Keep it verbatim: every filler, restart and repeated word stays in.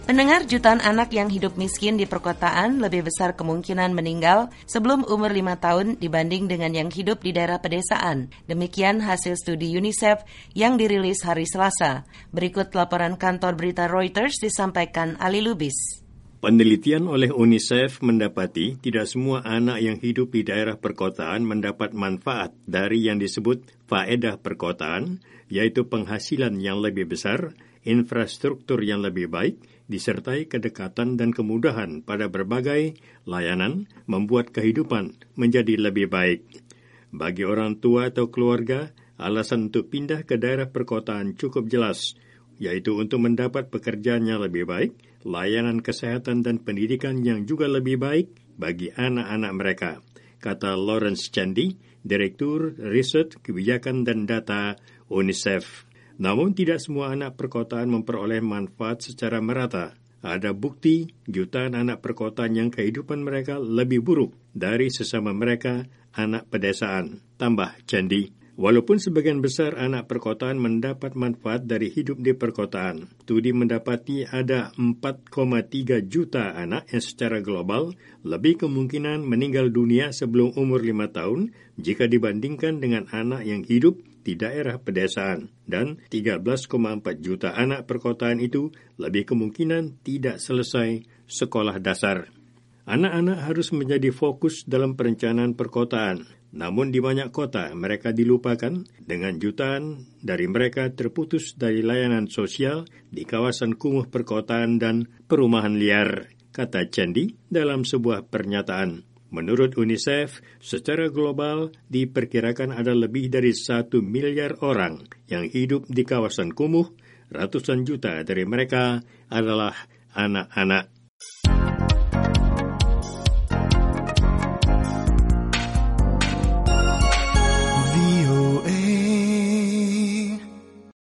Pendengar, jutaan anak yang hidup miskin di perkotaan lebih besar kemungkinan meninggal sebelum umur lima tahun dibanding dengan yang hidup di daerah pedesaan. Demikian hasil studi UNICEF yang dirilis hari Selasa. Berikut laporan kantor berita Reuters disampaikan Ali Lubis. Penelitian oleh UNICEF mendapati tidak semua anak yang hidup di daerah perkotaan mendapat manfaat dari yang disebut faedah perkotaan, yaitu penghasilan yang lebih besar, infrastruktur yang lebih baik, disertai kedekatan dan kemudahan pada berbagai layanan membuat kehidupan menjadi lebih baik. Bagi orang tua atau keluarga, alasan untuk pindah ke daerah perkotaan cukup jelas, yaitu untuk mendapat pekerjaan yang lebih baik, layanan kesehatan dan pendidikan yang juga lebih baik bagi anak-anak mereka, kata Lawrence Chandy, Direktur Riset, Kebijakan dan Data UNICEF. Namun tidak semua anak perkotaan memperoleh manfaat secara merata. Ada bukti jutaan anak perkotaan yang kehidupan mereka lebih buruk dari sesama mereka anak pedesaan. Tambah Chandy. Walaupun sebagian besar anak perkotaan mendapat manfaat dari hidup di perkotaan, studi mendapati ada empat koma tiga juta anak yang secara global lebih kemungkinan meninggal dunia sebelum umur lima tahun jika dibandingkan dengan anak yang hidup di daerah pedesaan. Dan tiga belas koma empat juta anak perkotaan itu lebih kemungkinan tidak selesai sekolah dasar. Anak-anak harus menjadi fokus dalam perencanaan perkotaan. Namun di banyak kota mereka dilupakan dengan jutaan dari mereka terputus dari layanan sosial di kawasan kumuh perkotaan dan perumahan liar, kata Chandy dalam sebuah pernyataan. Menurut UNICEF, secara global diperkirakan ada lebih dari satu miliar orang yang hidup di kawasan kumuh. Ratusan juta dari mereka adalah anak-anak.